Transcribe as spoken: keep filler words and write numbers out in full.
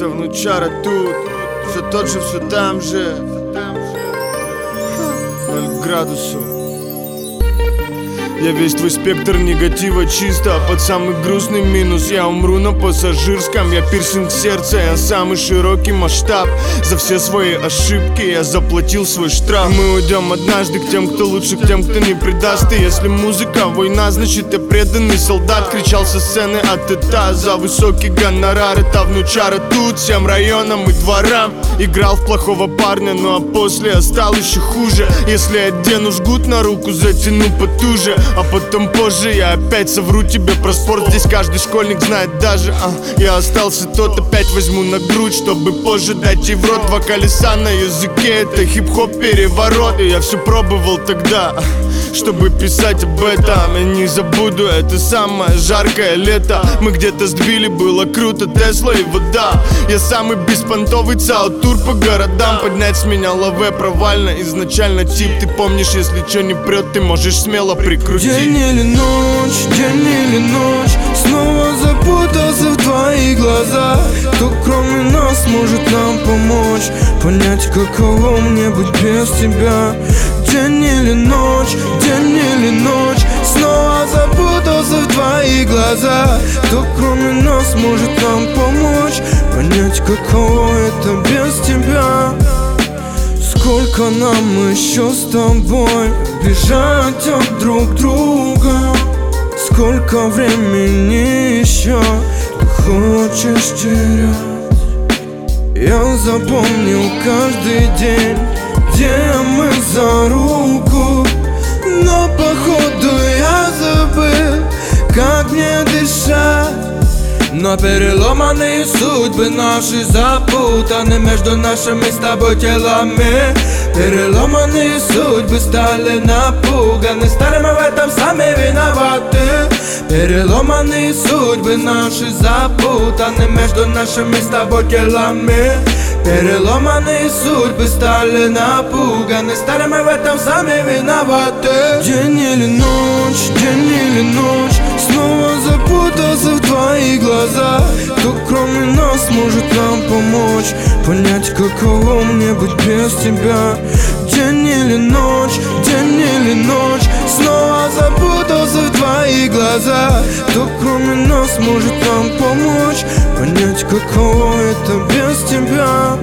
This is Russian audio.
Ша, внучара тут, все тот же, все там же. Ноль градусов. Я весь твой спектр негатива чисто, под самый грустный минус я умру на пассажирском. Я пирсинг сердца, я самый широкий масштаб. За все свои ошибки я заплатил свой штраф. Мы уйдем однажды к тем, кто лучше, к тем, кто не предаст. И если музыка война, значит я преданный солдат. Кричал со сцены от ИТА за высокий гонорар. Это внучара тут, всем районам и дворам. Играл в плохого парня, ну а после я стал еще хуже. Если одену жгут на руку, затяну потуже. А потом позже я опять совру тебе про спорт. Здесь каждый школьник знает даже, а я остался тот. Опять возьму на грудь, чтобы позже дать ей в рот. Два колеса на языке, это хип-хоп переворот. И я все пробовал тогда, чтобы писать об этом. Я не забуду, это самое жаркое лето. Мы где-то сдвили, было круто, Тесла и вода. Я самый беспонтовый цаутур по городам. Поднять с меня лаве провально, изначально тип. Ты помнишь, если чё не прет, ты можешь смело прикрутить. День или ночь, день или ночь, снова запутался в твоих глазах. Кто кроме нас может нам помочь понять, каково мне быть без тебя? День или ночь, день или ночь, снова запутался в твоих глазах. Кто кроме нас может нам помочь понять, каково это без тебя? Сколько нам еще с тобой бежать от друг друга? Сколько времени еще ты хочешь терять? Я запомнил каждый день, где мы за руку, но походу я забыл, как мне дышать. Но переломанные судьбы наши запутаны между нашими с тобой телами. Переломанные судьбы стали напуганы, стали мы в этом сами виноваты. Переломанные судьбы наши запутаны между нашими с тобой телами. Переломанные судьбы стали напуганы, стали мы в этом сами виноваты. День или ночь, день или ночь, снова запутался в твоих глазах. Кто кроме нас может нам помочь понять, каково мне быть без тебя? День или ночь, день или ночь, снова запутался в твоих глазах. Кто кроме нас может нам помочь понять, каково это без тебя?